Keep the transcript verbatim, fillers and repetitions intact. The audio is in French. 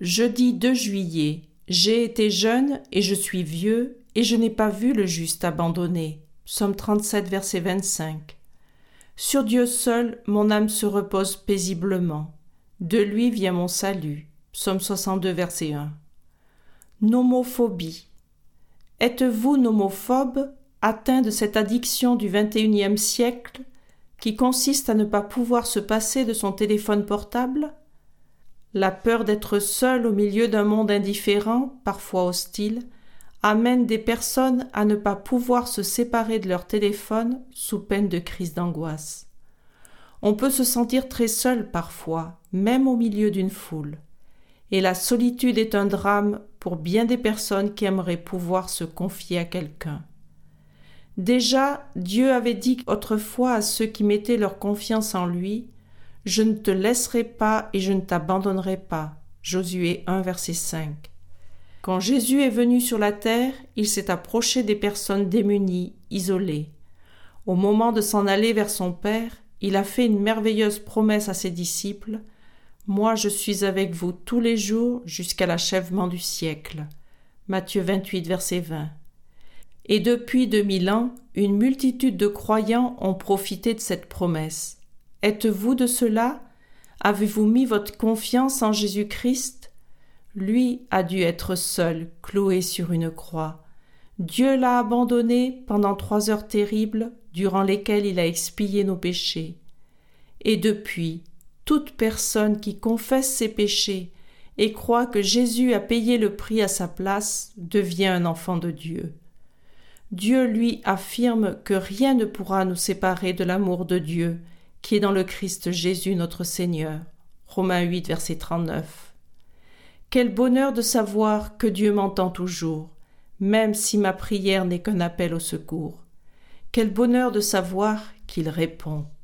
Jeudi deux juillet. J'ai été jeune et je suis vieux, et je n'ai pas vu le juste abandonné. Psaume trente-sept, verset vingt-cinq. Sur Dieu seul, mon âme se repose paisiblement. De lui vient mon salut. Psaume soixante-deux, verset un. Nomophobie. Êtes-vous nomophobe, atteint de cette addiction du vingt et unième siècle qui consiste à ne pas pouvoir se passer de son téléphone portable? La peur d'être seul au milieu d'un monde indifférent, parfois hostile, amène des personnes à ne pas pouvoir se séparer de leur téléphone sous peine de crise d'angoisse. On peut se sentir très seul parfois, même au milieu d'une foule. Et la solitude est un drame pour bien des personnes qui aimeraient pouvoir se confier à quelqu'un. Déjà, Dieu avait dit autrefois à ceux qui mettaient leur confiance en lui: « Je ne te laisserai pas et je ne t'abandonnerai pas » Josué un, verset cinq. Quand Jésus est venu sur la terre, il s'est approché des personnes démunies, isolées. Au moment de s'en aller vers son Père, il a fait une merveilleuse promesse à ses disciples: « Moi je suis avec vous tous les jours jusqu'à l'achèvement du siècle » Matthieu vingt-huit, verset vingt. Et depuis deux mille ans, une multitude de croyants ont profité de cette promesse. Êtes-vous de cela? Avez-vous mis votre confiance en Jésus-Christ? Lui a dû être seul, cloué sur une croix. Dieu l'a abandonné pendant trois heures terribles, durant lesquelles il a expié nos péchés. Et depuis, toute personne qui confesse ses péchés et croit que Jésus a payé le prix à sa place devient un enfant de Dieu. Dieu, lui, affirme que rien ne pourra nous séparer de l'amour de Dieu, qui est dans le Christ Jésus notre Seigneur. Romains huit, verset trente-neuf. Quel bonheur de savoir que Dieu m'entend toujours, même si ma prière n'est qu'un appel au secours. Quel bonheur de savoir qu'il répond.